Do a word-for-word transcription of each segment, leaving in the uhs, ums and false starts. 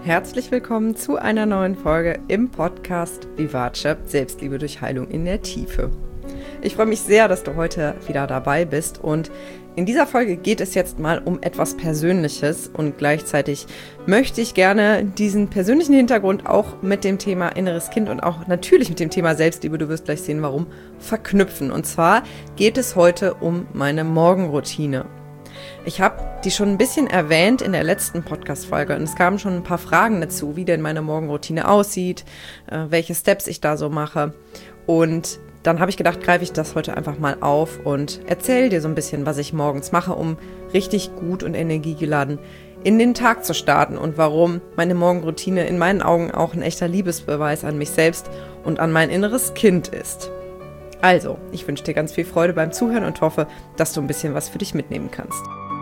Herzlich willkommen zu einer neuen Folge im Podcast Vivace Selbstliebe durch Heilung in der Tiefe. Ich freue mich sehr, dass du heute wieder dabei bist und in dieser Folge geht es jetzt mal um etwas Persönliches und gleichzeitig möchte ich gerne diesen persönlichen Hintergrund auch mit dem Thema inneres Kind und auch natürlich mit dem Thema Selbstliebe, du wirst gleich sehen, warum, verknüpfen. Und zwar geht es heute um meine Morgenroutine. Ich habe die schon ein bisschen erwähnt in der letzten Podcast-Folge und es kamen schon ein paar Fragen dazu, wie denn meine Morgenroutine aussieht, äh, welche Steps ich da so mache. Und dann habe ich gedacht, greife ich das heute einfach mal auf und erzähle dir so ein bisschen, was ich morgens mache, um richtig gut und energiegeladen in den Tag zu starten und warum meine Morgenroutine in meinen Augen auch ein echter Liebesbeweis an mich selbst und an mein inneres Kind ist. Also, ich wünsche dir ganz viel Freude beim Zuhören und hoffe, dass du ein bisschen was für dich mitnehmen kannst.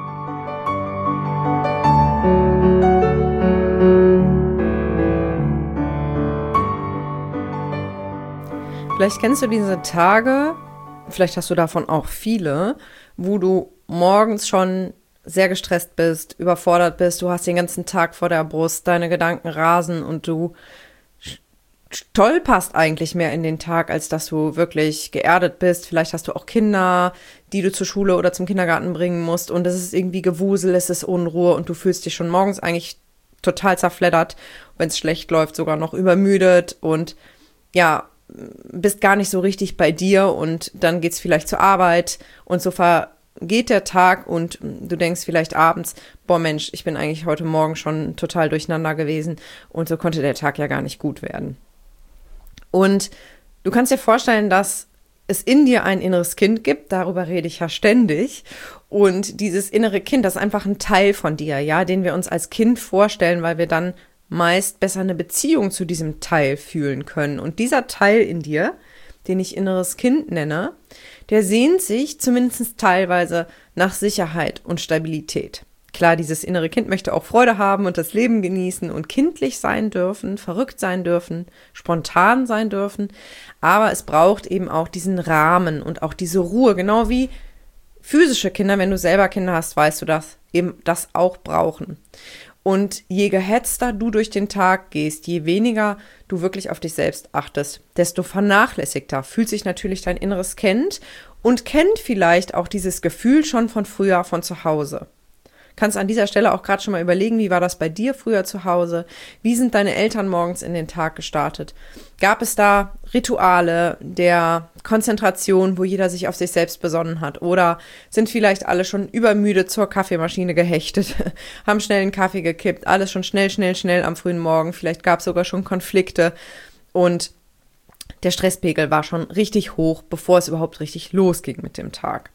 Vielleicht kennst du diese Tage, vielleicht hast du davon auch viele, wo du morgens schon sehr gestresst bist, überfordert bist, du hast den ganzen Tag vor der Brust, deine Gedanken rasen und du stolperst eigentlich mehr in den Tag, als dass du wirklich geerdet bist. Vielleicht hast du auch Kinder, die du zur Schule oder zum Kindergarten bringen musst und es ist irgendwie Gewusel, es ist Unruhe und du fühlst dich schon morgens eigentlich total zerfleddert, wenn es schlecht läuft, sogar noch übermüdet und ja, bist gar nicht so richtig bei dir und dann geht's vielleicht zur Arbeit und so vergeht der Tag und du denkst vielleicht abends, boah Mensch, ich bin eigentlich heute Morgen schon total durcheinander gewesen und so konnte der Tag ja gar nicht gut werden. Und du kannst dir vorstellen, dass es in dir ein inneres Kind gibt, darüber rede ich ja ständig und dieses innere Kind, das ist einfach ein Teil von dir, ja, den wir uns als Kind vorstellen, weil wir dann meist besser eine Beziehung zu diesem Teil fühlen können. Und dieser Teil in dir, den ich inneres Kind nenne, der sehnt sich zumindest teilweise nach Sicherheit und Stabilität. Klar, dieses innere Kind möchte auch Freude haben und das Leben genießen und kindlich sein dürfen, verrückt sein dürfen, spontan sein dürfen. Aber es braucht eben auch diesen Rahmen und auch diese Ruhe, genau wie physische Kinder, wenn du selber Kinder hast, weißt du das, eben das auch brauchen. Und je gehetzter du durch den Tag gehst, je weniger du wirklich auf dich selbst achtest, desto vernachlässigter fühlt sich natürlich dein inneres Kind und kennt vielleicht auch dieses Gefühl schon von früher, von zu Hause. Kannst an dieser Stelle auch gerade schon mal überlegen, wie war das bei dir früher zu Hause? Wie sind deine Eltern morgens in den Tag gestartet? Gab es da Rituale der Konzentration, wo jeder sich auf sich selbst besonnen hat? Oder sind vielleicht alle schon übermüde zur Kaffeemaschine gehechtet, haben schnell einen Kaffee gekippt, alles schon schnell, schnell, schnell am frühen Morgen. Vielleicht gab es sogar schon Konflikte und der Stresspegel war schon richtig hoch, bevor es überhaupt richtig losging mit dem Tag.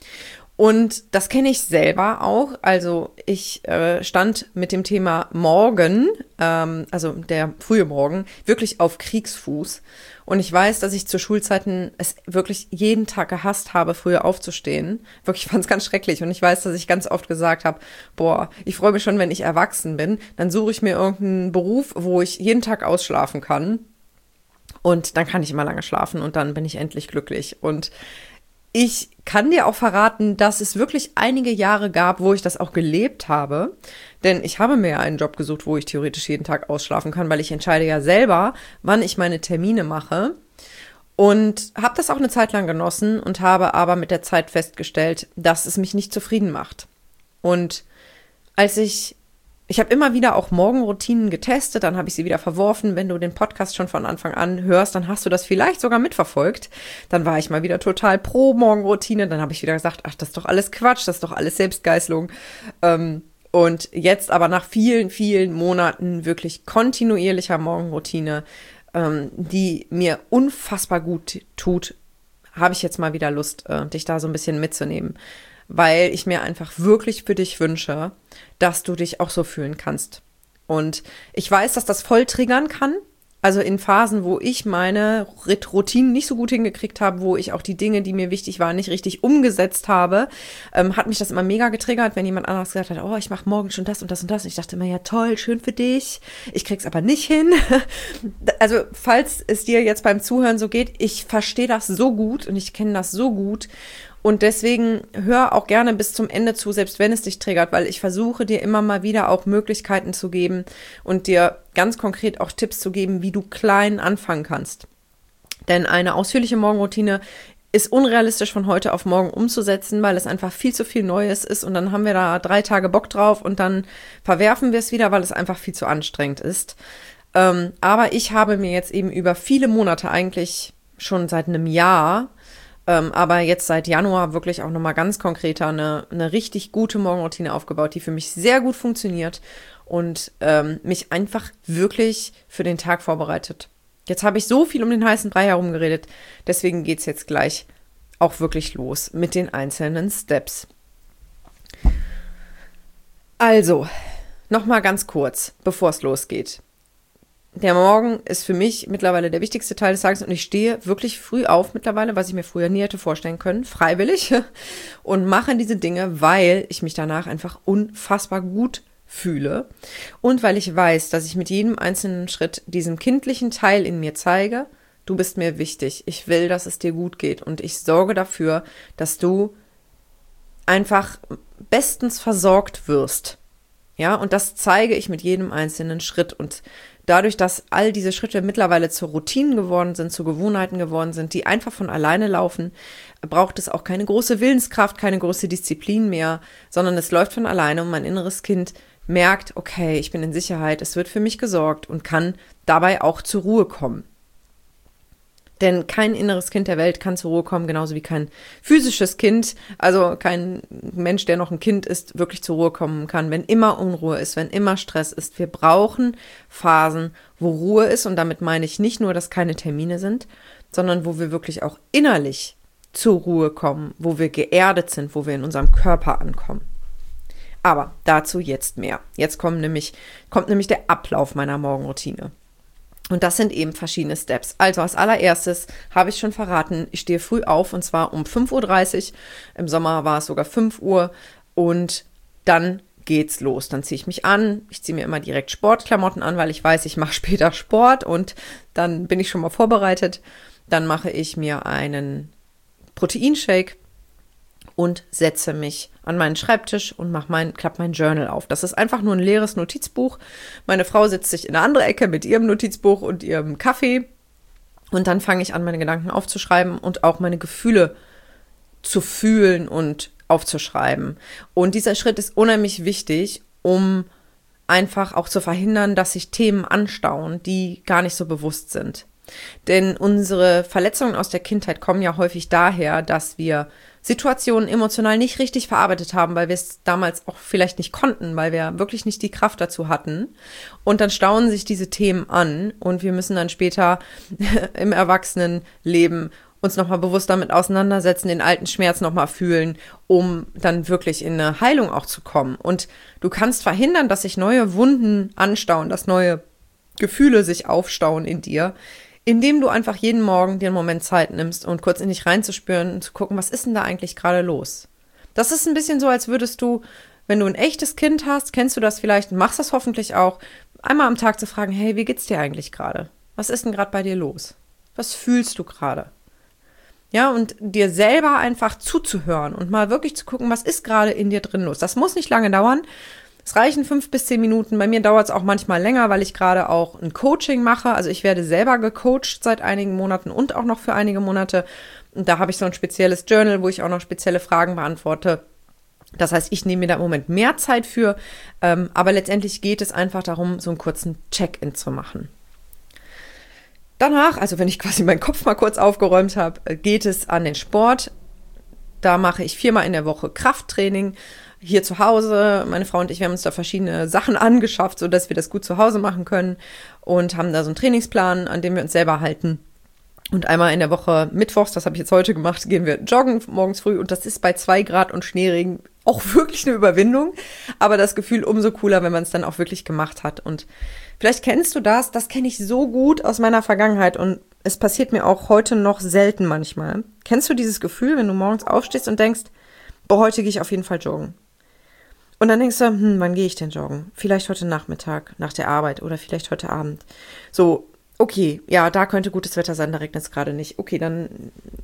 Und das kenne ich selber auch. Also ich äh, stand mit dem Thema Morgen, ähm, also der frühe Morgen, wirklich auf Kriegsfuß. Und ich weiß, dass ich zu Schulzeiten es wirklich jeden Tag gehasst habe, früher aufzustehen. Wirklich, ich fand es ganz schrecklich. Und ich weiß, dass ich ganz oft gesagt habe, boah, ich freue mich schon, wenn ich erwachsen bin. Dann suche ich mir irgendeinen Beruf, wo ich jeden Tag ausschlafen kann. Und dann kann ich immer lange schlafen und dann bin ich endlich glücklich. Und ich kann dir auch verraten, dass es wirklich einige Jahre gab, wo ich das auch gelebt habe. Denn ich habe mir ja einen Job gesucht, wo ich theoretisch jeden Tag ausschlafen kann, weil ich entscheide ja selber, wann ich meine Termine mache. Und habe das auch eine Zeit lang genossen und habe aber mit der Zeit festgestellt, dass es mich nicht zufrieden macht. Und als ich Ich habe immer wieder auch Morgenroutinen getestet, dann habe ich sie wieder verworfen. Wenn du den Podcast schon von Anfang an hörst, dann hast du das vielleicht sogar mitverfolgt. Dann war ich mal wieder total pro Morgenroutine. Dann habe ich wieder gesagt, ach, das ist doch alles Quatsch, das ist doch alles Selbstgeißelung. Ähm, und jetzt aber nach vielen, vielen Monaten wirklich kontinuierlicher Morgenroutine, ähm, die mir unfassbar gut tut, habe ich jetzt mal wieder Lust, äh, dich da so ein bisschen mitzunehmen. Weil ich mir einfach wirklich für dich wünsche, dass du dich auch so fühlen kannst. Und ich weiß, dass das voll triggern kann. Also in Phasen, wo ich meine Routinen nicht so gut hingekriegt habe, wo ich auch die Dinge, die mir wichtig waren, nicht richtig umgesetzt habe, ähm, hat mich das immer mega getriggert, wenn jemand anderes gesagt hat, oh, ich mache morgen schon das und das und das. Und ich dachte immer, ja toll, schön für dich. Ich krieg's aber nicht hin. Also falls es dir jetzt beim Zuhören so geht, ich verstehe das so gut und ich kenne das so gut. Und deswegen hör auch gerne bis zum Ende zu, selbst wenn es dich triggert, weil ich versuche dir immer mal wieder auch Möglichkeiten zu geben und dir ganz konkret auch Tipps zu geben, wie du klein anfangen kannst. Denn eine ausführliche Morgenroutine ist unrealistisch von heute auf morgen umzusetzen, weil es einfach viel zu viel Neues ist und dann haben wir da drei Tage Bock drauf und dann verwerfen wir es wieder, weil es einfach viel zu anstrengend ist. Ähm, aber ich habe mir jetzt eben über viele Monate, eigentlich schon seit einem Jahr, ähm, aber jetzt seit Januar wirklich auch nochmal ganz konkreter eine, eine richtig gute Morgenroutine aufgebaut, die für mich sehr gut funktioniert und ähm, mich einfach wirklich für den Tag vorbereitet. Jetzt habe ich so viel um den heißen Brei herum geredet, deswegen geht es jetzt gleich auch wirklich los mit den einzelnen Steps. Also, nochmal ganz kurz, bevor es losgeht. Der Morgen ist für mich mittlerweile der wichtigste Teil des Tages und ich stehe wirklich früh auf mittlerweile, was ich mir früher nie hätte vorstellen können, freiwillig und mache diese Dinge, weil ich mich danach einfach unfassbar gut fühle und weil ich weiß, dass ich mit jedem einzelnen Schritt diesem kindlichen Teil in mir zeige, du bist mir wichtig, ich will, dass es dir gut geht und ich sorge dafür, dass du einfach bestens versorgt wirst. Ja, und das zeige ich mit jedem einzelnen Schritt und dadurch, dass all diese Schritte mittlerweile zu Routinen geworden sind, zu Gewohnheiten geworden sind, die einfach von alleine laufen, braucht es auch keine große Willenskraft, keine große Disziplin mehr, sondern es läuft von alleine und mein inneres Kind merkt, okay, ich bin in Sicherheit, es wird für mich gesorgt und kann dabei auch zur Ruhe kommen. Denn kein inneres Kind der Welt kann zur Ruhe kommen, genauso wie kein physisches Kind, also kein Mensch, der noch ein Kind ist, wirklich zur Ruhe kommen kann, wenn immer Unruhe ist, wenn immer Stress ist. Wir brauchen Phasen, wo Ruhe ist und damit meine ich nicht nur, dass keine Termine sind, sondern wo wir wirklich auch innerlich zur Ruhe kommen, wo wir geerdet sind, wo wir in unserem Körper ankommen. Aber dazu jetzt mehr. Jetzt kommt nämlich, kommt nämlich der Ablauf meiner Morgenroutine. Und das sind eben verschiedene Steps. Also als allererstes habe ich schon verraten, ich stehe früh auf und zwar um fünf Uhr dreißig. Im Sommer war es sogar fünf Uhr und dann geht's los. Dann ziehe ich mich an. Ich ziehe mir immer direkt Sportklamotten an, weil ich weiß, ich mache später Sport und dann bin ich schon mal vorbereitet. Dann mache ich mir einen Proteinshake und setze mich an meinen Schreibtisch und mach mein, klapp mein Journal auf. Das ist einfach nur ein leeres Notizbuch. Meine Frau setzt sich in eine andere Ecke mit ihrem Notizbuch und ihrem Kaffee und dann fange ich an, meine Gedanken aufzuschreiben und auch meine Gefühle zu fühlen und aufzuschreiben. Und dieser Schritt ist unheimlich wichtig, um einfach auch zu verhindern, dass sich Themen anstauen, die gar nicht so bewusst sind. Denn unsere Verletzungen aus der Kindheit kommen ja häufig daher, dass wir Situationen emotional nicht richtig verarbeitet haben, weil wir es damals auch vielleicht nicht konnten, weil wir wirklich nicht die Kraft dazu hatten. Und dann stauen sich diese Themen an und wir müssen dann später im Erwachsenenleben uns nochmal bewusst damit auseinandersetzen, den alten Schmerz nochmal fühlen, um dann wirklich in eine Heilung auch zu kommen. Und du kannst verhindern, dass sich neue Wunden anstauen, dass neue Gefühle sich aufstauen in dir, indem du einfach jeden Morgen dir einen Moment Zeit nimmst und kurz in dich reinzuspüren und zu gucken, was ist denn da eigentlich gerade los? Das ist ein bisschen so, als würdest du, wenn du ein echtes Kind hast, kennst du das vielleicht und machst das hoffentlich auch, einmal am Tag zu fragen, hey, wie geht's dir eigentlich gerade? Was ist denn gerade bei dir los? Was fühlst du gerade? Ja, und dir selber einfach zuzuhören und mal wirklich zu gucken, was ist gerade in dir drin los? Das muss nicht lange dauern. Es reichen fünf bis zehn Minuten. Bei mir dauert es auch manchmal länger, weil ich gerade auch ein Coaching mache. Also ich werde selber gecoacht seit einigen Monaten und auch noch für einige Monate. Und da habe ich so ein spezielles Journal, wo ich auch noch spezielle Fragen beantworte. Das heißt, ich nehme mir da im Moment mehr Zeit für. Ähm, aber letztendlich geht es einfach darum, so einen kurzen Check-in zu machen. Danach, also wenn ich quasi meinen Kopf mal kurz aufgeräumt habe, geht es an den Sport. Da mache ich viermal in der Woche Krafttraining. Hier zu Hause, meine Frau und ich, wir haben uns da verschiedene Sachen angeschafft, sodass wir das gut zu Hause machen können und haben da so einen Trainingsplan, an dem wir uns selber halten. Und einmal in der Woche mittwochs, das habe ich jetzt heute gemacht, gehen wir joggen morgens früh und das ist bei zwei Grad und Schneeregen auch wirklich eine Überwindung, aber das Gefühl umso cooler, wenn man es dann auch wirklich gemacht hat. Und vielleicht kennst du das, das kenne ich so gut aus meiner Vergangenheit und es passiert mir auch heute noch selten manchmal. Kennst du dieses Gefühl, wenn du morgens aufstehst und denkst, boah, heute gehe ich auf jeden Fall joggen? Und dann denkst du, hm, wann gehe ich denn joggen? Vielleicht heute Nachmittag, nach der Arbeit oder vielleicht heute Abend. So, okay, ja, da könnte gutes Wetter sein, da regnet es gerade nicht. Okay, dann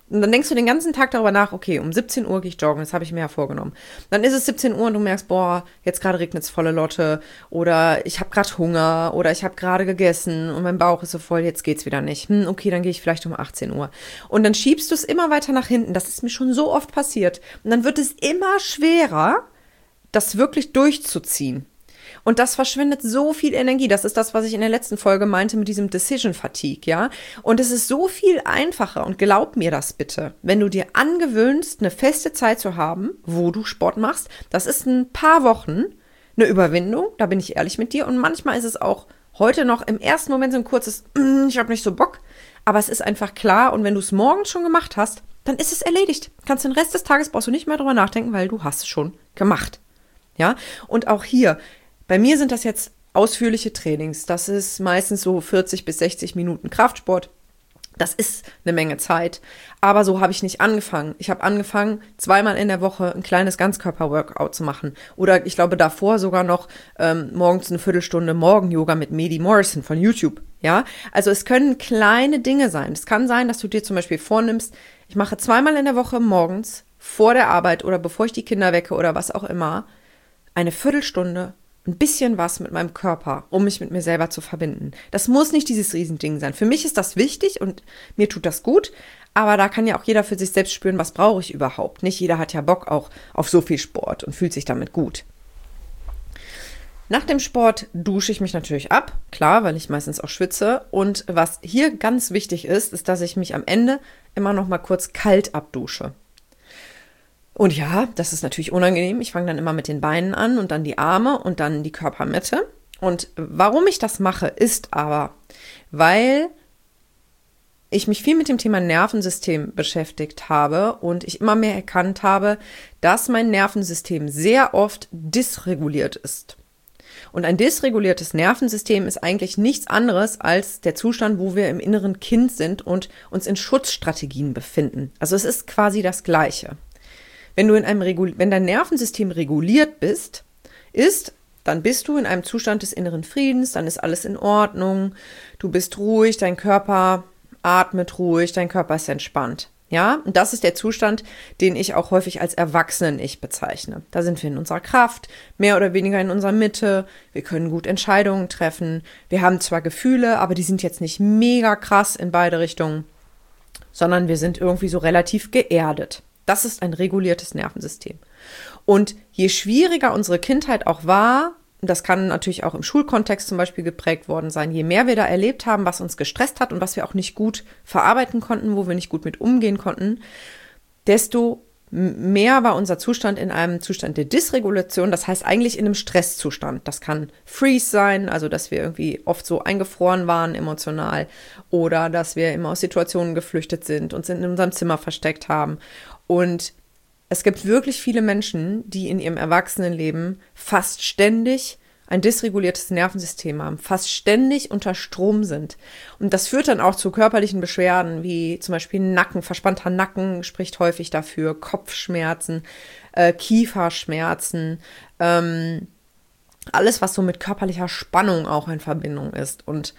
Und dann denkst du den ganzen Tag darüber nach, okay, um siebzehn Uhr gehe ich joggen, das habe ich mir ja vorgenommen. Dann ist es siebzehn Uhr und du merkst, boah, jetzt gerade regnet es volle Lotte oder ich habe gerade Hunger oder ich habe gerade gegessen und mein Bauch ist so voll, jetzt geht's wieder nicht. Hm, okay, dann gehe ich vielleicht um achtzehn Uhr. Und dann schiebst du es immer weiter nach hinten. Das ist mir schon so oft passiert. Und dann wird es immer schwerer, das wirklich durchzuziehen. Und das verschwendet so viel Energie. Das ist das, was ich in der letzten Folge meinte mit diesem Decision Fatigue, ja. Und es ist so viel einfacher, und glaub mir das bitte, wenn du dir angewöhnst, eine feste Zeit zu haben, wo du Sport machst. Das ist ein paar Wochen eine Überwindung, da bin ich ehrlich mit dir. Und manchmal ist es auch heute noch im ersten Moment so ein kurzes, mm, ich habe nicht so Bock. Aber es ist einfach klar, und wenn du es morgens schon gemacht hast, dann ist es erledigt. Kannst den Rest des Tages, brauchst du nicht mehr drüber nachdenken, weil du hast es schon gemacht. Ja, und auch hier, bei mir sind das jetzt ausführliche Trainings. Das ist meistens so vierzig bis sechzig Minuten Kraftsport. Das ist eine Menge Zeit. Aber so habe ich nicht angefangen. Ich habe angefangen, zweimal in der Woche ein kleines Ganzkörper-Workout zu machen. Oder ich glaube davor sogar noch ähm, morgens eine Viertelstunde Morgen-Yoga mit Medi Morrison von YouTube. Ja, also es können kleine Dinge sein. Es kann sein, dass du dir zum Beispiel vornimmst, ich mache zweimal in der Woche morgens vor der Arbeit oder bevor ich die Kinder wecke oder was auch immer, eine Viertelstunde ein bisschen was mit meinem Körper, um mich mit mir selber zu verbinden. Das muss nicht dieses Riesending sein. Für mich ist das wichtig und mir tut das gut, aber da kann ja auch jeder für sich selbst spüren, was brauche ich überhaupt. Nicht jeder hat ja Bock auch auf so viel Sport und fühlt sich damit gut. Nach dem Sport dusche ich mich natürlich ab, klar, weil ich meistens auch schwitze. Und was hier ganz wichtig ist, ist, dass ich mich am Ende immer noch mal kurz kalt abdusche. Und ja, das ist natürlich unangenehm. Ich fange dann immer mit den Beinen an und dann die Arme und dann die Körpermitte. Und warum ich das mache, ist aber, weil ich mich viel mit dem Thema Nervensystem beschäftigt habe und ich immer mehr erkannt habe, dass mein Nervensystem sehr oft dysreguliert ist. Und ein dysreguliertes Nervensystem ist eigentlich nichts anderes als der Zustand, wo wir im inneren Kind sind und uns in Schutzstrategien befinden. Also es ist quasi das Gleiche. Wenn du in einem Regul- wenn dein Nervensystem reguliert bist, ist, dann bist du in einem Zustand des inneren Friedens, dann ist alles in Ordnung, du bist ruhig, dein Körper atmet ruhig, dein Körper ist entspannt. Ja, und das ist der Zustand, den ich auch häufig als Erwachsenen-Ich bezeichne. Da sind wir in unserer Kraft, mehr oder weniger in unserer Mitte, wir können gut Entscheidungen treffen, wir haben zwar Gefühle, aber die sind jetzt nicht mega krass in beide Richtungen, sondern wir sind irgendwie so relativ geerdet. Das ist ein reguliertes Nervensystem. Und je schwieriger unsere Kindheit auch war, das kann natürlich auch im Schulkontext zum Beispiel geprägt worden sein, je mehr wir da erlebt haben, was uns gestresst hat und was wir auch nicht gut verarbeiten konnten, wo wir nicht gut mit umgehen konnten, desto mehr war unser Zustand in einem Zustand der Dysregulation, das heißt eigentlich in einem Stresszustand. Das kann Freeze sein, also dass wir irgendwie oft so eingefroren waren emotional oder dass wir immer aus Situationen geflüchtet sind, uns in unserem Zimmer versteckt haben. Und es gibt wirklich viele Menschen, die in ihrem Erwachsenenleben fast ständig ein dysreguliertes Nervensystem haben, fast ständig unter Strom sind. Und das führt dann auch zu körperlichen Beschwerden, wie zum Beispiel Nacken, verspannter Nacken spricht häufig dafür, Kopfschmerzen, äh, Kieferschmerzen, ähm, alles, was so mit körperlicher Spannung auch in Verbindung ist. Und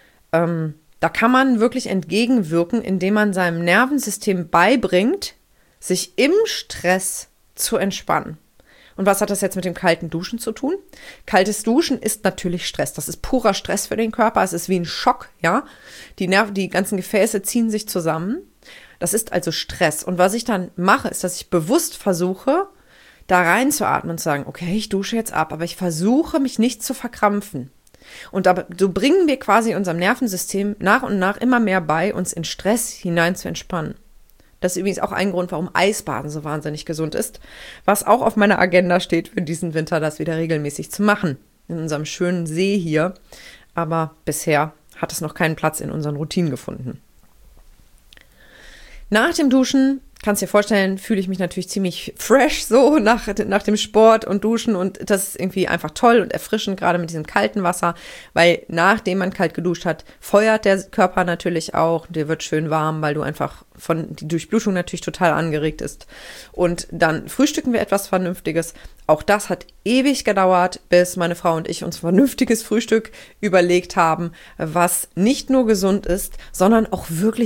ähm, da kann man wirklich entgegenwirken, indem man seinem Nervensystem beibringt, sich im Stress zu entspannen. Und was hat das jetzt mit dem kalten Duschen zu tun? Kaltes Duschen ist natürlich Stress. Das ist purer Stress für den Körper. Es ist wie ein Schock, ja. Die Nerven, die ganzen Gefäße ziehen sich zusammen. Das ist also Stress. Und was ich dann mache, ist, dass ich bewusst versuche, da reinzuatmen und zu sagen, okay, ich dusche jetzt ab, aber ich versuche, mich nicht zu verkrampfen. Und da, so bringen wir quasi unserem Nervensystem nach und nach immer mehr bei, uns in Stress hinein zu entspannen. Das ist übrigens auch ein Grund, warum Eisbaden so wahnsinnig gesund ist, was auch auf meiner Agenda steht für diesen Winter, das wieder regelmäßig zu machen, in unserem schönen See hier. Aber bisher hat es noch keinen Platz in unseren Routinen gefunden. Nach dem Duschen, kannst dir vorstellen, fühle ich mich natürlich ziemlich fresh so nach, nach dem Sport und Duschen und das ist irgendwie einfach toll und erfrischend, gerade mit diesem kalten Wasser, weil nachdem man kalt geduscht hat, feuert der Körper natürlich auch, dir wird schön warm, weil du einfach von, die Durchblutung natürlich total angeregt ist. Und dann frühstücken wir etwas Vernünftiges. Auch das hat ewig gedauert, bis meine Frau und ich uns vernünftiges Frühstück überlegt haben, was nicht nur gesund ist, sondern auch wirklich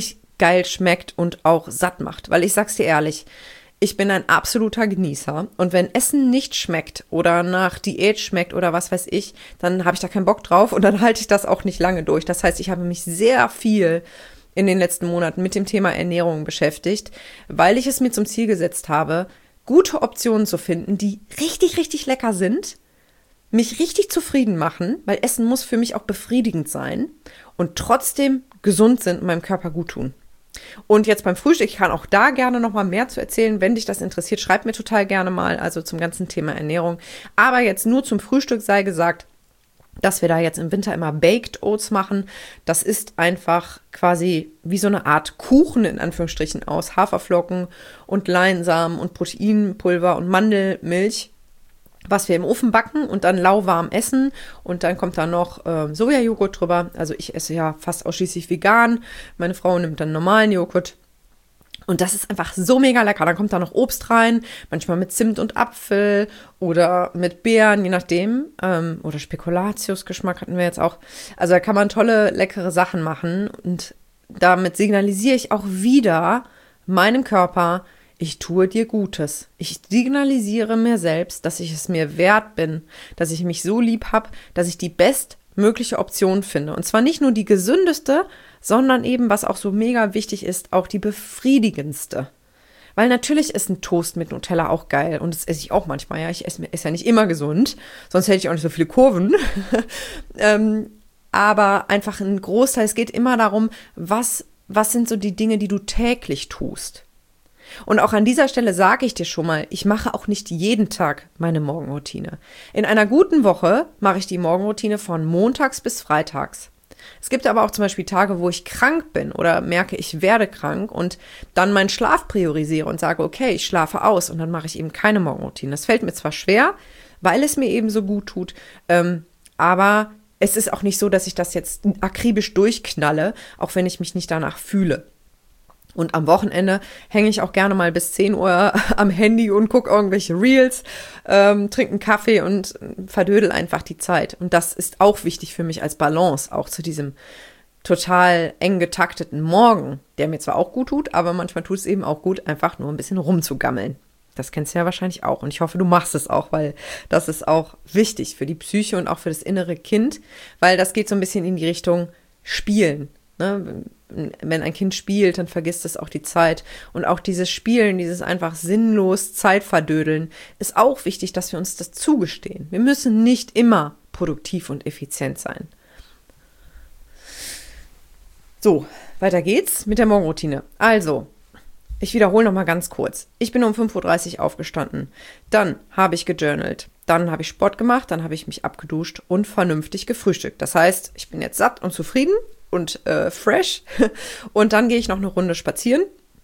geil schmeckt und auch satt macht. Weil ich sag's dir ehrlich, ich bin ein absoluter Genießer und wenn Essen nicht schmeckt oder nach Diät schmeckt oder was weiß ich, dann habe ich da keinen Bock drauf und dann halte ich das auch nicht lange durch. Das heißt, ich habe mich sehr viel in den letzten Monaten mit dem Thema Ernährung beschäftigt, weil ich es mir zum Ziel gesetzt habe, gute Optionen zu finden, die richtig, richtig lecker sind, mich richtig zufrieden machen, weil Essen muss für mich auch befriedigend sein und trotzdem gesund sind und meinem Körper gut tun. Und jetzt beim Frühstück, ich kann auch da gerne noch mal mehr zu erzählen, wenn dich das interessiert, schreib mir total gerne mal, also zum ganzen Thema Ernährung. Aber jetzt nur zum Frühstück sei gesagt, dass wir da jetzt im Winter immer Baked Oats machen. Das ist einfach quasi wie so eine Art Kuchen in Anführungsstrichen aus Haferflocken und Leinsamen und Proteinpulver und Mandelmilch, was wir im Ofen backen und dann lauwarm essen. Und dann kommt da noch äh, Sojajoghurt drüber. Also ich esse ja fast ausschließlich vegan. Meine Frau nimmt dann normalen Joghurt. Und das ist einfach so mega lecker. Dann kommt da noch Obst rein, manchmal mit Zimt und Apfel oder mit Beeren, je nachdem. Ähm, oder Spekulatius-Geschmack hatten wir jetzt auch. Also da kann man tolle, leckere Sachen machen. Und damit signalisiere ich auch wieder meinem Körper, ich tue dir Gutes. Ich signalisiere mir selbst, dass ich es mir wert bin, dass ich mich so lieb habe, dass ich die bestmögliche Option finde. Und zwar nicht nur die gesündeste, sondern eben, was auch so mega wichtig ist, auch die befriedigendste. Weil natürlich ist ein Toast mit Nutella auch geil und das esse ich auch manchmal, ja. Ich esse, esse ja nicht immer gesund, sonst hätte ich auch nicht so viele Kurven. ähm, aber einfach ein Großteil, es geht immer darum, was, was sind so die Dinge, die du täglich tust. Und auch an dieser Stelle sage ich dir schon mal, ich mache auch nicht jeden Tag meine Morgenroutine. In einer guten Woche mache ich die Morgenroutine von montags bis freitags. Es gibt aber auch zum Beispiel Tage, wo ich krank bin oder merke, ich werde krank und dann meinen Schlaf priorisiere und sage, okay, ich schlafe aus und dann mache ich eben keine Morgenroutine. Das fällt mir zwar schwer, weil es mir eben so gut tut, ähm, aber es ist auch nicht so, dass ich das jetzt akribisch durchknalle, auch wenn ich mich nicht danach fühle. Und am Wochenende hänge ich auch gerne mal bis zehn Uhr am Handy und gucke irgendwelche Reels, ähm, trinke einen Kaffee und verdödel einfach die Zeit. Und das ist auch wichtig für mich als Balance, auch zu diesem total eng getakteten Morgen, der mir zwar auch gut tut, aber manchmal tut es eben auch gut, einfach nur ein bisschen rumzugammeln. Das kennst du ja wahrscheinlich auch. Und ich hoffe, du machst es auch, weil das ist auch wichtig für die Psyche und auch für das innere Kind, weil das geht so ein bisschen in die Richtung Spielen. Ne? Wenn ein Kind spielt, dann vergisst es auch die Zeit. Und auch dieses Spielen, dieses einfach sinnlos Zeitverdödeln, ist auch wichtig, dass wir uns das zugestehen. Wir müssen nicht immer produktiv und effizient sein. So, weiter geht's mit der Morgenroutine. Also, ich wiederhole nochmal ganz kurz. Ich bin um fünf Uhr dreißig aufgestanden. Dann habe ich gejournalt. Dann habe ich Sport gemacht. Dann habe ich mich abgeduscht und vernünftig gefrühstückt. Das heißt, ich bin jetzt satt und zufrieden und äh, fresh. Und dann gehe ich noch eine Runde spazieren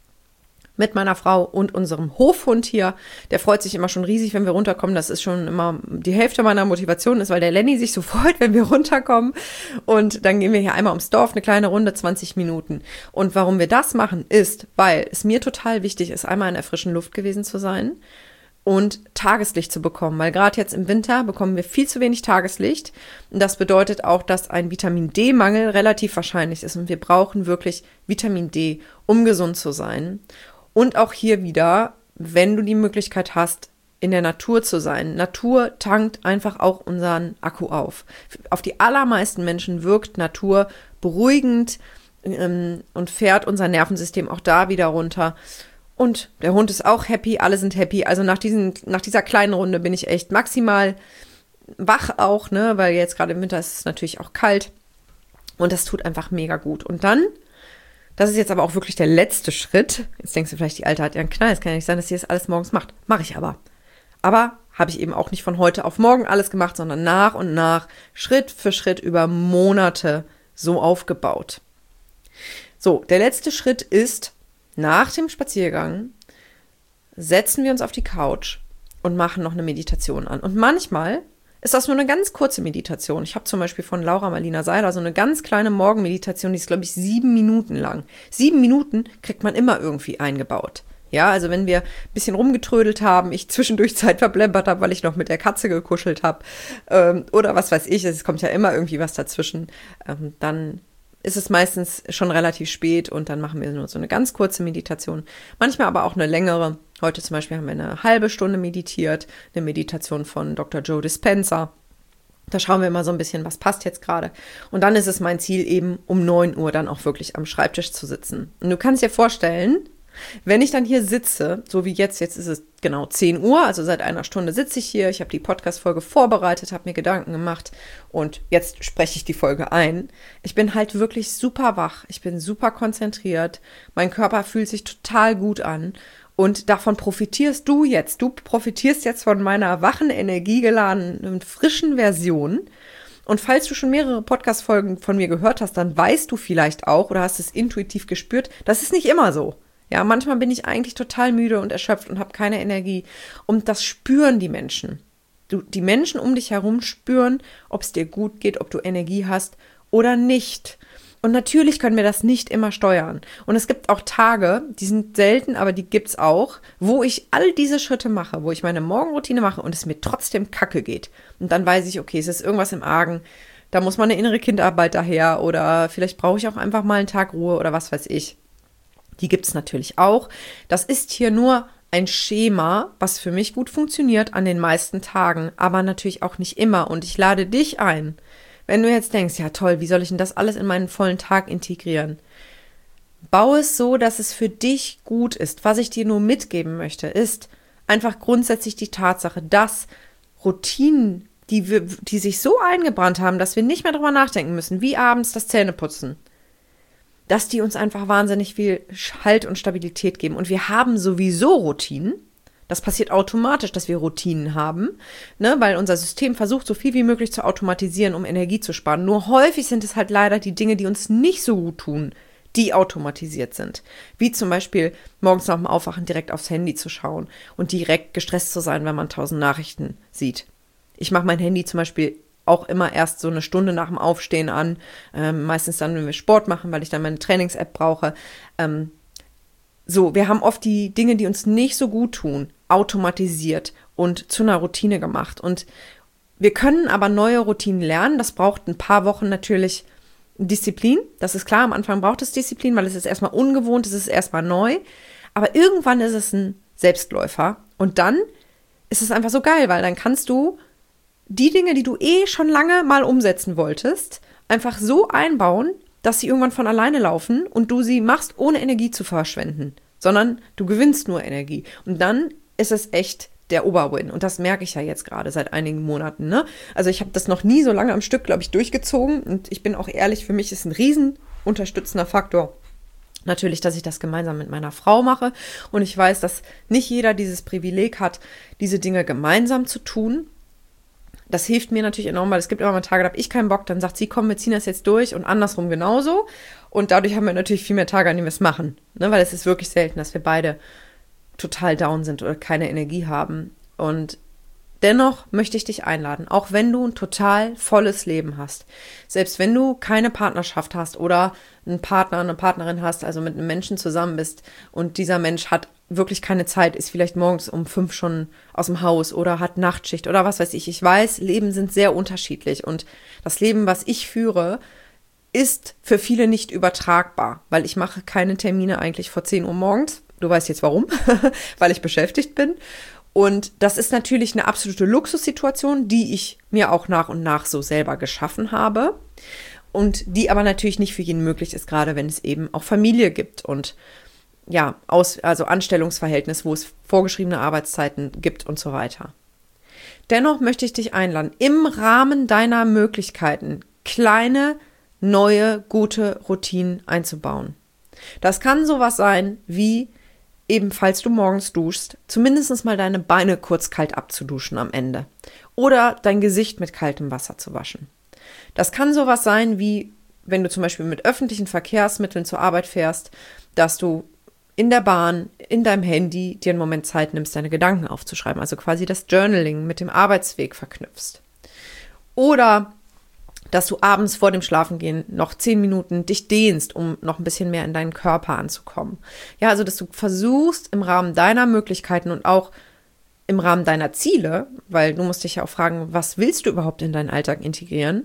mit meiner Frau und unserem Hofhund hier. Der freut sich immer schon riesig, wenn wir runterkommen. Das ist schon immer die Hälfte meiner Motivation ist, weil der Lenny sich so freut, wenn wir runterkommen. Und dann gehen wir hier einmal ums Dorf, eine kleine Runde, zwanzig Minuten. Und warum wir das machen, ist, weil es mir total wichtig ist, einmal in der frischen Luft gewesen zu sein und Tageslicht zu bekommen, weil gerade jetzt im Winter bekommen wir viel zu wenig Tageslicht. Und das bedeutet auch, dass ein Vitamin-D-Mangel relativ wahrscheinlich ist. Und wir brauchen wirklich Vitamin D, um gesund zu sein. Und auch hier wieder, wenn du die Möglichkeit hast, in der Natur zu sein. Natur tankt einfach auch unseren Akku auf. Auf die allermeisten Menschen wirkt Natur beruhigend ähm, und fährt unser Nervensystem auch da wieder runter. Und der Hund ist auch happy, alle sind happy. Also nach, diesen, nach dieser kleinen Runde bin ich echt maximal wach auch, ne, weil jetzt gerade im Winter ist es natürlich auch kalt. Und das tut einfach mega gut. Und dann, das ist jetzt aber auch wirklich der letzte Schritt. Jetzt denkst du vielleicht, die Alte hat ja einen Knall. Es kann ja nicht sein, dass sie das alles morgens macht. Mache ich aber. Aber habe ich eben auch nicht von heute auf morgen alles gemacht, sondern nach und nach, Schritt für Schritt über Monate so aufgebaut. So, der letzte Schritt ist, nach dem Spaziergang setzen wir uns auf die Couch und machen noch eine Meditation an. Und manchmal ist das nur eine ganz kurze Meditation. Ich habe zum Beispiel von Laura Marlina Seiler so eine ganz kleine Morgenmeditation, die ist, glaube ich, sieben Minuten lang. Sieben Minuten kriegt man immer irgendwie eingebaut. Ja, also wenn wir ein bisschen rumgetrödelt haben, ich zwischendurch Zeit verplempert habe, weil ich noch mit der Katze gekuschelt habe ähm, oder was weiß ich, es kommt ja immer irgendwie was dazwischen, ähm, dann ist es meistens schon relativ spät und dann machen wir nur so eine ganz kurze Meditation. Manchmal aber auch eine längere. Heute zum Beispiel haben wir eine halbe Stunde meditiert, eine Meditation von Doktor Joe Dispenza. Da schauen wir mal so ein bisschen, was passt jetzt gerade. Und dann ist es mein Ziel, eben um neun Uhr dann auch wirklich am Schreibtisch zu sitzen. Und du kannst dir vorstellen, wenn ich dann hier sitze, so wie jetzt, jetzt ist es genau zehn Uhr, also seit einer Stunde sitze ich hier, ich habe die Podcast-Folge vorbereitet, habe mir Gedanken gemacht und jetzt spreche ich die Folge ein. Ich bin halt wirklich super wach, ich bin super konzentriert, mein Körper fühlt sich total gut an und davon profitierst du jetzt. Du profitierst jetzt von meiner wachen, energiegeladenen, frischen Version. Und falls du schon mehrere Podcast-Folgen von mir gehört hast, dann weißt du vielleicht auch oder hast es intuitiv gespürt, das ist nicht immer so. Ja, manchmal bin ich eigentlich total müde und erschöpft und habe keine Energie. Und das spüren die Menschen. Du, die Menschen um dich herum spüren, ob es dir gut geht, ob du Energie hast oder nicht. Und natürlich können wir das nicht immer steuern. Und es gibt auch Tage, die sind selten, aber die gibt's auch, wo ich all diese Schritte mache, wo ich meine Morgenroutine mache und es mir trotzdem kacke geht. Und dann weiß ich, okay, es ist irgendwas im Argen. Da muss mal eine innere Kindarbeit daher oder vielleicht brauche ich auch einfach mal einen Tag Ruhe oder was weiß ich. Die gibt es natürlich auch. Das ist hier nur ein Schema, was für mich gut funktioniert an den meisten Tagen, aber natürlich auch nicht immer. Und ich lade dich ein, wenn du jetzt denkst, ja toll, wie soll ich denn das alles in meinen vollen Tag integrieren? Baue es so, dass es für dich gut ist. Was ich dir nur mitgeben möchte, ist einfach grundsätzlich die Tatsache, dass Routinen, die, wir, die sich so eingebrannt haben, dass wir nicht mehr drüber nachdenken müssen, wie abends das Zähneputzen, dass die uns einfach wahnsinnig viel Halt und Stabilität geben. Und wir haben sowieso Routinen. Das passiert automatisch, dass wir Routinen haben, ne, weil unser System versucht, so viel wie möglich zu automatisieren, um Energie zu sparen. Nur häufig sind es halt leider die Dinge, die uns nicht so gut tun, die automatisiert sind. Wie zum Beispiel morgens nach dem Aufwachen direkt aufs Handy zu schauen und direkt gestresst zu sein, wenn man tausend Nachrichten sieht. Ich mache mein Handy zum Beispiel auch immer erst so eine Stunde nach dem Aufstehen an, ähm, meistens dann, wenn wir Sport machen, weil ich dann meine Trainings-App brauche. Ähm, so, wir haben oft die Dinge, die uns nicht so gut tun, automatisiert und zu einer Routine gemacht. Und wir können aber neue Routinen lernen. Das braucht ein paar Wochen natürlich Disziplin. Das ist klar, am Anfang braucht es Disziplin, weil es ist erstmal ungewohnt, es ist erstmal neu. Aber irgendwann ist es ein Selbstläufer. Und dann ist es einfach so geil, weil dann kannst du die Dinge, die du eh schon lange mal umsetzen wolltest, einfach so einbauen, dass sie irgendwann von alleine laufen und du sie machst, ohne Energie zu verschwenden, sondern du gewinnst nur Energie. Und dann ist es echt der Oberwin. Und das merke ich ja jetzt gerade seit einigen Monaten. Ne? Also ich habe das noch nie so lange am Stück, glaube ich, durchgezogen. Und ich bin auch ehrlich, für mich ist ein riesen unterstützender Faktor natürlich, dass ich das gemeinsam mit meiner Frau mache. Und ich weiß, dass nicht jeder dieses Privileg hat, diese Dinge gemeinsam zu tun. Das hilft mir natürlich enorm, weil es gibt immer mal Tage, da habe ich keinen Bock, dann sagt sie, komm, wir ziehen das jetzt durch und andersrum genauso. Und dadurch haben wir natürlich viel mehr Tage, an denen wir es machen. Ne? Weil es ist wirklich selten, dass wir beide total down sind oder keine Energie haben. Und dennoch möchte ich dich einladen, auch wenn du ein total volles Leben hast, selbst wenn du keine Partnerschaft hast oder einen Partner, eine Partnerin hast, also mit einem Menschen zusammen bist und dieser Mensch hat wirklich keine Zeit, ist vielleicht morgens um fünf schon aus dem Haus oder hat Nachtschicht oder was weiß ich. Ich weiß, Leben sind sehr unterschiedlich und das Leben, was ich führe, ist für viele nicht übertragbar, weil ich mache keine Termine eigentlich vor zehn Uhr morgens. Du weißt jetzt warum, weil ich beschäftigt bin. Und das ist natürlich eine absolute Luxussituation, die ich mir auch nach und nach so selber geschaffen habe und die aber natürlich nicht für jeden möglich ist, gerade wenn es eben auch Familie gibt und ja, aus, also Anstellungsverhältnis, wo es vorgeschriebene Arbeitszeiten gibt und so weiter. Dennoch möchte ich dich einladen, im Rahmen deiner Möglichkeiten kleine, neue, gute Routinen einzubauen. Das kann sowas sein wie eben, falls du morgens duschst, zumindest mal deine Beine kurz kalt abzuduschen am Ende oder dein Gesicht mit kaltem Wasser zu waschen. Das kann sowas sein wie, wenn du zum Beispiel mit öffentlichen Verkehrsmitteln zur Arbeit fährst, dass du in der Bahn, in deinem Handy dir einen Moment Zeit nimmst, deine Gedanken aufzuschreiben, also quasi das Journaling mit dem Arbeitsweg verknüpfst. Oder dass du abends vor dem Schlafengehen noch zehn Minuten dich dehnst, um noch ein bisschen mehr in deinen Körper anzukommen. Ja, also dass du versuchst im Rahmen deiner Möglichkeiten und auch im Rahmen deiner Ziele, weil du musst dich ja auch fragen, was willst du überhaupt in deinen Alltag integrieren,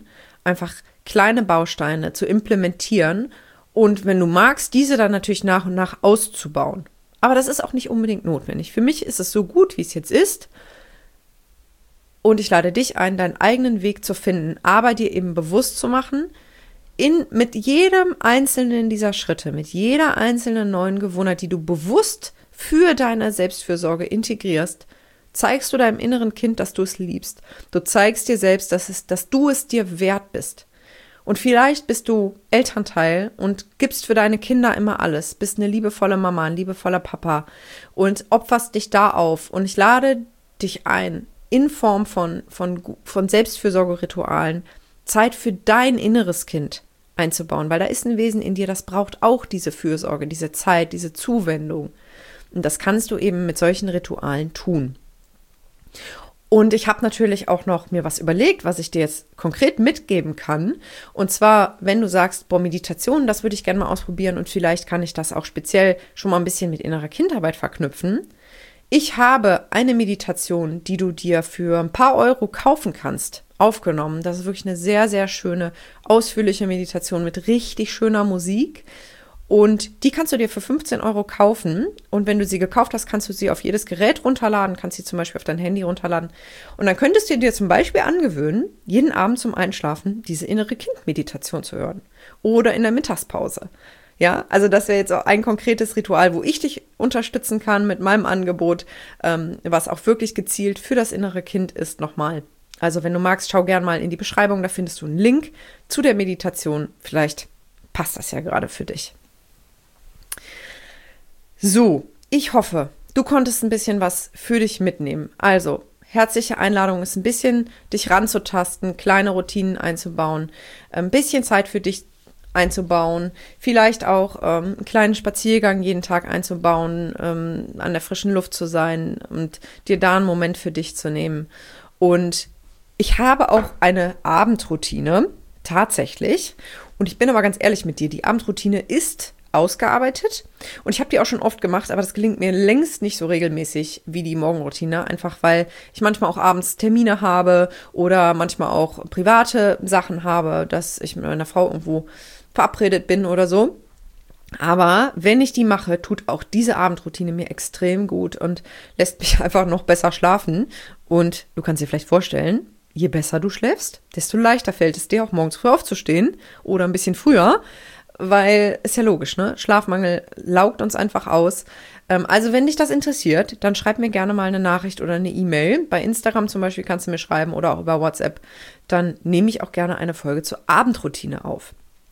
einfach kleine Bausteine zu implementieren und wenn du magst, diese dann natürlich nach und nach auszubauen. Aber das ist auch nicht unbedingt notwendig. Für mich ist es so gut, wie es jetzt ist. Und ich lade dich ein, deinen eigenen Weg zu finden, aber dir eben bewusst zu machen, in, mit jedem einzelnen dieser Schritte, mit jeder einzelnen neuen Gewohnheit, die du bewusst für deine Selbstfürsorge integrierst, zeigst du deinem inneren Kind, dass du es liebst. Du zeigst dir selbst, dass, es, dass du es dir wert bist. Und vielleicht bist du Elternteil und gibst für deine Kinder immer alles, bist eine liebevolle Mama, ein liebevoller Papa und opferst dich da auf. Und ich lade dich ein, in Form von, von, von Selbstfürsorgeritualen, Zeit für dein inneres Kind einzubauen, weil da ist ein Wesen in dir, das braucht auch diese Fürsorge, diese Zeit, diese Zuwendung. Und das kannst du eben mit solchen Ritualen tun. Und ich habe natürlich auch noch mir was überlegt, was ich dir jetzt konkret mitgeben kann. Und zwar, wenn du sagst, boah, Meditation, das würde ich gerne mal ausprobieren und vielleicht kann ich das auch speziell schon mal ein bisschen mit innerer Kindarbeit verknüpfen. Ich habe eine Meditation, die du dir für ein paar Euro kaufen kannst, aufgenommen. Das ist wirklich eine sehr, sehr schöne, ausführliche Meditation mit richtig schöner Musik. Und die kannst du dir für fünfzehn Euro kaufen. Und wenn du sie gekauft hast, kannst du sie auf jedes Gerät runterladen, kannst sie zum Beispiel auf dein Handy runterladen. Und dann könntest du dir zum Beispiel angewöhnen, jeden Abend zum Einschlafen diese innere Kind-Meditation zu hören. Oder in der Mittagspause. Ja, also das wäre jetzt auch ein konkretes Ritual, wo ich dich unterstützen kann mit meinem Angebot, ähm, was auch wirklich gezielt für das innere Kind ist, nochmal. Also wenn du magst, schau gern mal in die Beschreibung, da findest du einen Link zu der Meditation. Vielleicht passt das ja gerade für dich. So, ich hoffe, du konntest ein bisschen was für dich mitnehmen. Also, herzliche Einladung ist ein bisschen, dich ranzutasten, kleine Routinen einzubauen, ein bisschen Zeit für dich einzubauen, vielleicht auch ähm, einen kleinen Spaziergang jeden Tag einzubauen, ähm, an der frischen Luft zu sein und dir da einen Moment für dich zu nehmen. Und ich habe auch eine Abendroutine, tatsächlich. Und ich bin aber ganz ehrlich mit dir, die Abendroutine ist ausgearbeitet und ich habe die auch schon oft gemacht, aber das gelingt mir längst nicht so regelmäßig wie die Morgenroutine, einfach weil ich manchmal auch abends Termine habe oder manchmal auch private Sachen habe, dass ich mit meiner Frau irgendwo verabredet bin oder so. Aber wenn ich die mache, tut auch diese Abendroutine mir extrem gut und lässt mich einfach noch besser schlafen. Und du kannst dir vielleicht vorstellen, je besser du schläfst, desto leichter fällt es dir auch morgens früh aufzustehen oder ein bisschen früher, weil ist ja logisch, ne? Schlafmangel laugt uns einfach aus. Ähm, also wenn dich das interessiert, dann schreib mir gerne mal eine Nachricht oder eine E-Mail. Bei Instagram zum Beispiel kannst du mir schreiben oder auch über WhatsApp. Dann nehme ich auch gerne eine Folge zur Abendroutine auf.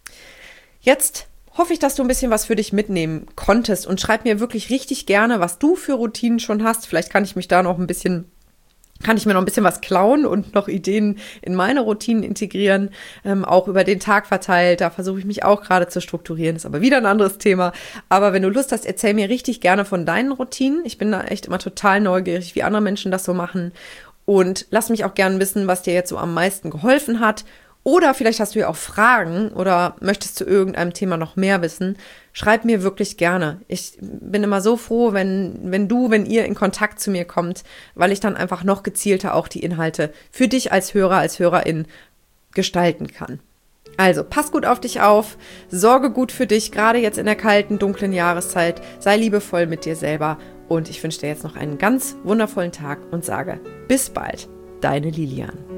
Jetzt hoffe ich, dass du ein bisschen was für dich mitnehmen konntest und schreib mir wirklich richtig gerne, was du für Routinen schon hast. Vielleicht kann ich mich da noch ein bisschen kann ich mir noch ein bisschen was klauen und noch Ideen in meine Routinen integrieren, ähm, auch über den Tag verteilt. Da versuche ich mich auch gerade zu strukturieren, ist aber wieder ein anderes Thema. Aber wenn du Lust hast, erzähl mir richtig gerne von deinen Routinen. Ich bin da echt immer total neugierig, wie andere Menschen das so machen. Und lass mich auch gerne wissen, was dir jetzt so am meisten geholfen hat. Oder vielleicht hast du ja auch Fragen oder möchtest zu irgendeinem Thema noch mehr wissen. Schreib mir wirklich gerne. Ich bin immer so froh, wenn, wenn du, wenn ihr in Kontakt zu mir kommt, weil ich dann einfach noch gezielter auch die Inhalte für dich als Hörer, als Hörerin gestalten kann. Also, pass gut auf dich auf, sorge gut für dich, gerade jetzt in der kalten, dunklen Jahreszeit. Sei liebevoll mit dir selber und ich wünsche dir jetzt noch einen ganz wundervollen Tag und sage bis bald, deine Lilian.